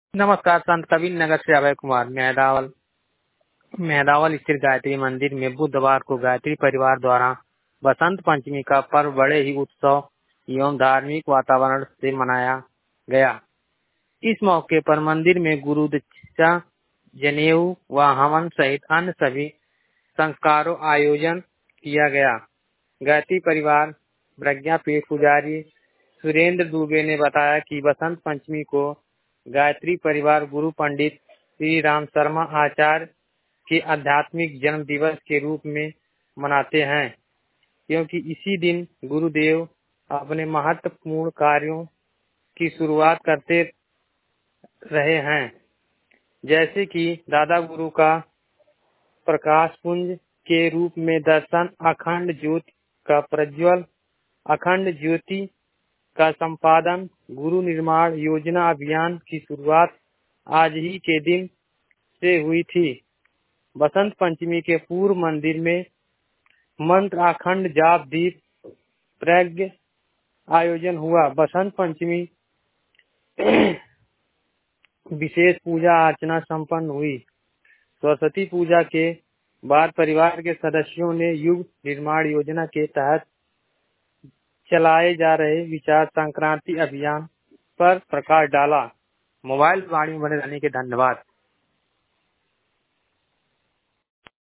नमस्कार। संत कबीर नगर से अभय कुमार मेहदावल स्थित गायत्री मंदिर में बुधवार को गायत्री परिवार द्वारा बसंत पंचमी का पर्व बड़े ही उत्सव एवं धार्मिक वातावरण से मनाया गया। इस मौके पर मंदिर में गुरु दीक्षा, जनेऊ व हवन सहित अन्य सभी संस्कारों आयोजन किया गया। गायत्री परिवार प्रज्ञापीठ पुजारी सुरेंद्र दुबे ने बताया कि बसंत पंचमी को गायत्री परिवार गुरु पंडित श्री राम शर्मा आचार्य के आध्यात्मिक जन्म दिवस के रूप में मनाते हैं, क्योंकि इसी दिन गुरुदेव अपने महत्वपूर्ण कार्यों की शुरुआत करते रहे हैं, जैसे कि दादा गुरु का प्रकाश पुंज के रूप में दर्शन, अखंड ज्योति का प्रज्वल, अखंड ज्योति का संपादन, गुरु निर्माण योजना अभियान की शुरुआत आज ही के दिन से हुई थी। बसंत पंचमी के पूर्व मंदिर में मंत्र अखंड जाप दीप प्रज्ञ आयोजन हुआ। बसंत पंचमी विशेष पूजा अर्चना संपन्न हुई। सरस्वती पूजा के बाद परिवार के सदस्यों ने युग निर्माण योजना के तहत चलाए जा रहे विचार संक्रांति अभियान पर प्रकाश डाला। मोबाइल वाणी में बने रहने के धन्यवाद।